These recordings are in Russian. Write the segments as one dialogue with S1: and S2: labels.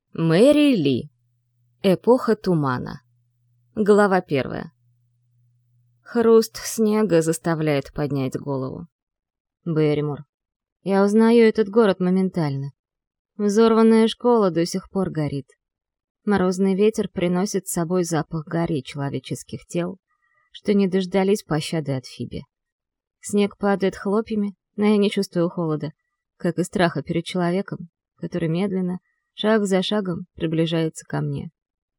S1: Мэри Ли. Эпоха тумана. Глава 1. Хруст снега заставляет поднять голову. Берримор. Я узнаю этот город моментально. Взорванная школа до сих пор горит. Морозный ветер приносит с собой запах гари человеческих тел, что не дождались пощады от Фиби. Снег падает хлопьями, но я не чувствую холода, как и страха перед человеком, который медленно, шаг за шагом приближается ко мне.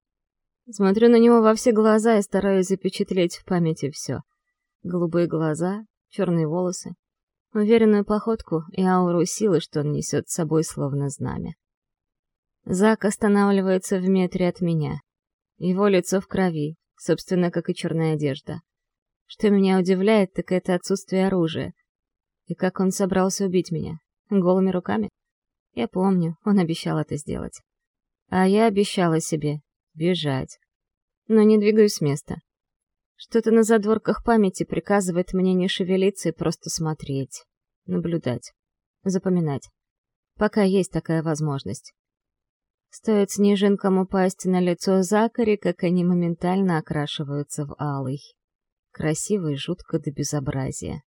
S1: Смотрю на него во все глаза и стараюсь запечатлеть в памяти все. Голубые глаза, черные волосы, уверенную походку и ауру силы, что он несет с собой словно знамя. Зак останавливается в метре от меня. Его лицо в крови, собственно, как и черная одежда. Что меня удивляет, так это отсутствие оружия. И как он собрался убить меня? Голыми руками? Я помню, он обещал это сделать. А я обещала себе бежать. Но не двигаюсь с места. Что-то на задворках памяти приказывает мне не шевелиться и просто смотреть, наблюдать, запоминать. Пока есть такая возможность. Стоит снежинкам упасть на лицо Закари, как они моментально окрашиваются в алый. Красиво и жутко до безобразия.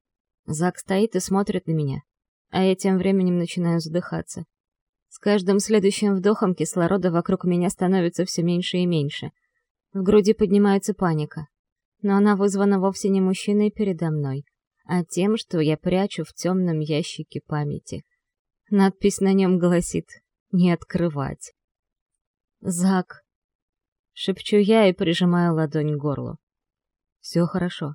S1: Зак стоит и смотрит на меня, а я тем временем начинаю задыхаться. С каждым следующим вдохом кислорода вокруг меня становится все меньше и меньше. В груди поднимается паника. Но она вызвана вовсе не мужчиной передо мной, а тем, что я прячу в темном ящике памяти. Надпись на нем гласит «Не открывать». «Зак!» — шепчу я и прижимаю ладонь к горлу. «Все хорошо».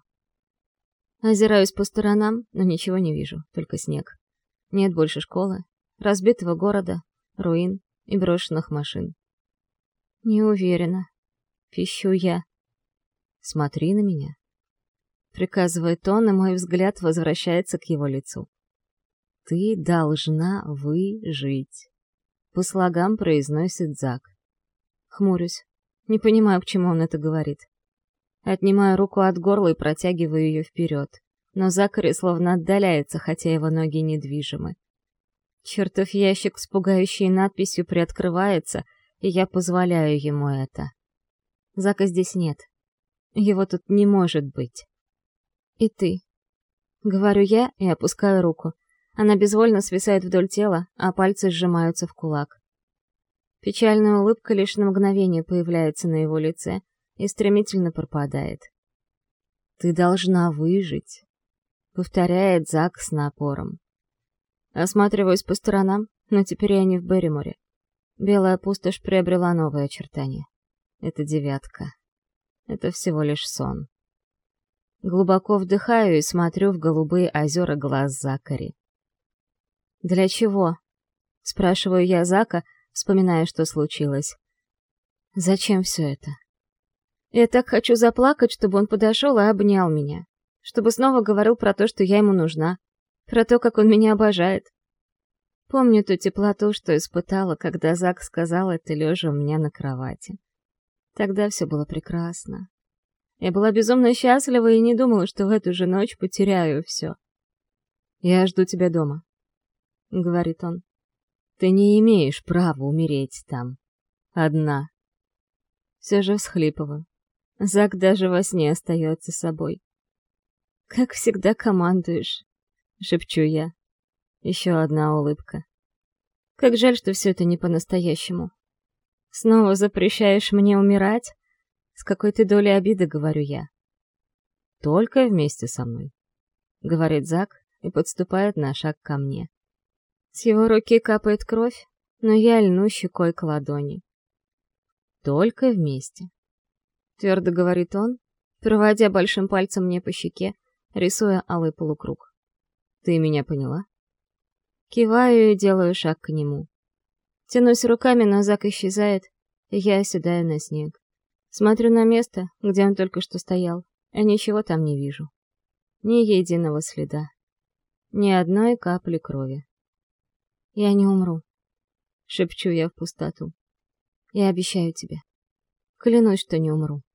S1: Озираюсь по сторонам, но ничего не вижу, только снег. Нет больше школы, разбитого города, руин и брошенных машин. Не уверена. Пищу я. Смотри на меня. Приказывает он, и мой взгляд возвращается к его лицу. Ты должна выжить. По слогам произносит Зак. Хмурюсь. Не понимаю, к чему он это говорит. Отнимаю руку от горла и протягиваю ее вперед. Но Закари словно отдаляется, хотя его ноги недвижимы. Чертов ящик с пугающей надписью приоткрывается, и я позволяю ему это. Зака здесь нет. Его тут не может быть. И ты. Говорю я и опускаю руку. Она безвольно свисает вдоль тела, а пальцы сжимаются в кулак. Печальная улыбка лишь на мгновение появляется на его лице и стремительно пропадает. «Ты должна выжить», — повторяет Зак с напором. Осматриваюсь по сторонам, но теперь я не в Берриморе. Белая пустошь приобрела новые очертания. Это 9. Это всего лишь сон. Глубоко вдыхаю и смотрю в голубые озера глаз Закари. «Для чего?» — спрашиваю я Зака, вспоминая, что случилось. «Зачем все это?» Я так хочу заплакать, чтобы он подошел и обнял меня. Чтобы снова говорил про то, что я ему нужна. Про то, как он меня обожает. Помню ту теплоту, что испытала, когда Зак сказал это, лежа у меня на кровати. Тогда все было прекрасно. Я была безумно счастлива и не думала, что в эту же ночь потеряю все. «Я жду тебя дома», — говорит он. «Ты не имеешь права умереть там. Одна». Все же всхлипываю. Зак даже во сне остается собой. «Как всегда командуешь», — шепчу я. Еще одна улыбка. «Как жаль, что все это не по-настоящему. Снова запрещаешь мне умирать?» С какой-то долей обиды говорю я. «Только вместе со мной», — говорит Зак и подступает на шаг ко мне. С его руки капает кровь, но я льну щекой к ладони. «Только вместе», — твердо говорит он, проводя большим пальцем мне по щеке, рисуя алый полукруг. «Ты меня поняла?» Киваю и делаю шаг к нему. Тянусь руками, но Зак исчезает, и я оседаю на снег. Смотрю на место, где он только что стоял, а ничего там не вижу. Ни единого следа. Ни одной капли крови. «Я не умру», — шепчу я в пустоту. «Я обещаю тебе. Клянусь, что не умру».